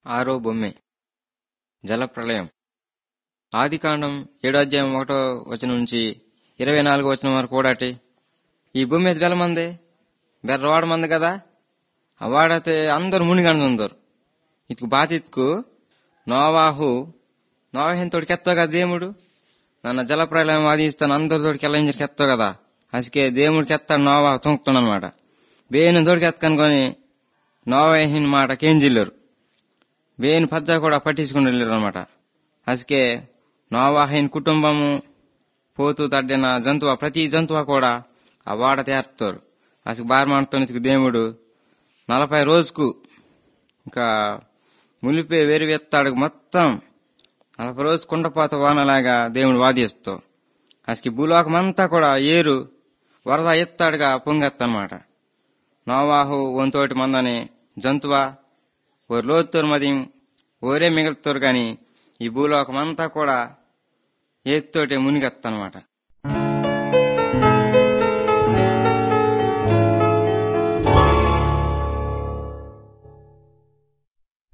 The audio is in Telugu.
ఆరో బొమ్మె జలప్రళయం. ఆదికాండం 7:1 నుంచి 24 వరకు కూడాటి ఈ భూమి మీద వెలమంది బెర్రవాడమంది కదా. ఆ వాడైతే అందరు మునిగందుందరు ఇతుకు బాతిత్కు నోవాహిన్ ಕೆತ್ತೋ కదా దేవుడు నన్న జలప్రళయం ఆదిస్తాను అందరి తోడికి ಕೆತ್ತೋ కదా. అసకే దేవుడికి ఎత్తాడు నోవాహు తొంకుతున్నానమాట. బేను తోడికి ఎత్తకనుకొని నోవాహిన్ మాట కేంజిల్లారు. బేను పజ్జ కూడా పట్టించుకుని వెళ్ళారు అనమాట. అసకే నోవాహిన్ కుటుంబము పోతూ తడ్డిన జంతువు ప్రతి జంతువు కూడా ఆ వాడ తేరుతారు. అసలు బార్ మాడుతూ దేవుడు 40 రోజుకు ఇంకా ములిపే వేరు ఎత్తాడు మొత్తం 40 రోజు కుండపాత వానలాగా దేవుడు వాదిస్తావు. అసలు భూలోకమంతా కూడా ఏరు వరద ఎత్తాడుగా పొంగెత్తనమాట. నోవాహు వంతోటి మందని జంతువా ఓరు లోతురు మది ఓరే మిగులుతారు గాని ఈ భూలోకమంతా కూడా ఏత్తోటే మునిగెత్తనమాట.